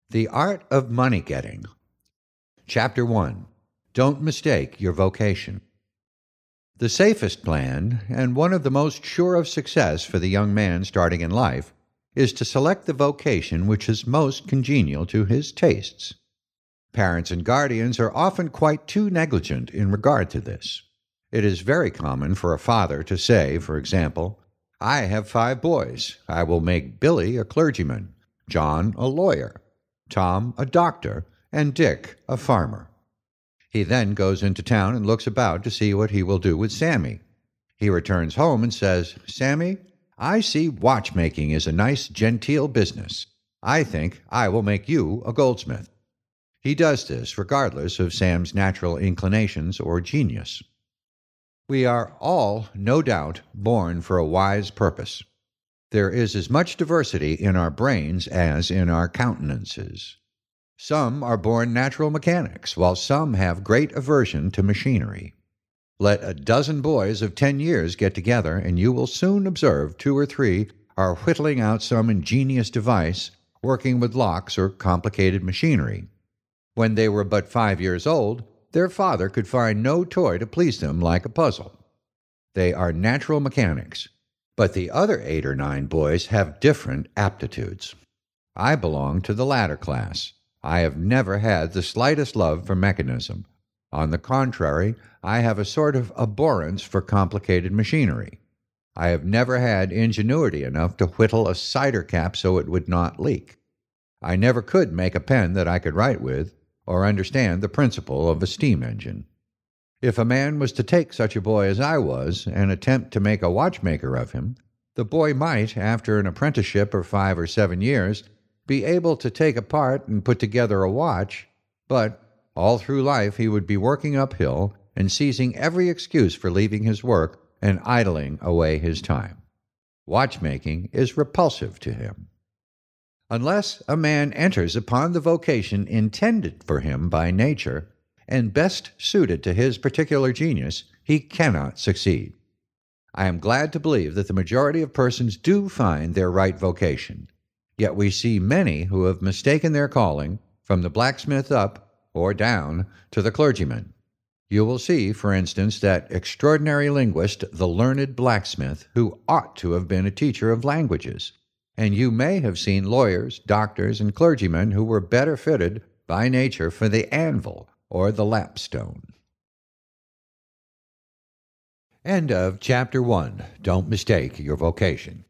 The Art of Money Getting. Chapter 1. Don't Mistake Your Vocation. The safest plan, and one of the most sure of success for the young man starting in life, is to select the vocation which is most congenial to his tastes. Parents and guardians are often quite too negligent in regard to this. It is very common for a father to say, for example, "I have 5 boys. I will make Billy a clergyman, John a lawyer, Tom a doctor, and Dick a farmer." He then goes into town and looks about to see what he will do with Sammy. He returns home and says, "Sammy, I see watchmaking is a nice genteel business. I think I will make you a goldsmith." He does this regardless of Sam's natural inclinations or genius. We are all, no doubt, born for a wise purpose. There is as much diversity in our brains as in our countenances. Some are born natural mechanics, while some have great aversion to machinery. Let a dozen boys of 10 years get together, and you will soon observe 2 or 3 are whittling out some ingenious device, working with locks or complicated machinery. When they were but 5 years old, their father could find no toy to please them like a puzzle. They are natural mechanics. But the other 8 or 9 boys have different aptitudes. I belong to the latter class. I have never had the slightest love for mechanism. On the contrary, I have a sort of abhorrence for complicated machinery. I have never had ingenuity enough to whittle a cider cap so it would not leak. I never could make a pen that I could write with, or understand the principle of a steam engine. If a man was to take such a boy as I was and attempt to make a watchmaker of him, the boy might, after an apprenticeship of 5 or 7 years, be able to take apart and put together a watch, but all through life he would be working uphill and seizing every excuse for leaving his work and idling away his time. Watchmaking is repulsive to him. Unless a man enters upon the vocation intended for him by nature, and best suited to his particular genius, he cannot succeed. I am glad to believe that the majority of persons do find their right vocation, yet we see many who have mistaken their calling from the blacksmith up, or down, to the clergyman. You will see, for instance, that extraordinary linguist, the learned blacksmith, who ought to have been a teacher of languages, and you may have seen lawyers, doctors, and clergymen who were better fitted by nature for the anvil or the lapstone. End of Chapter 1. Don't Mistake Your Vocation.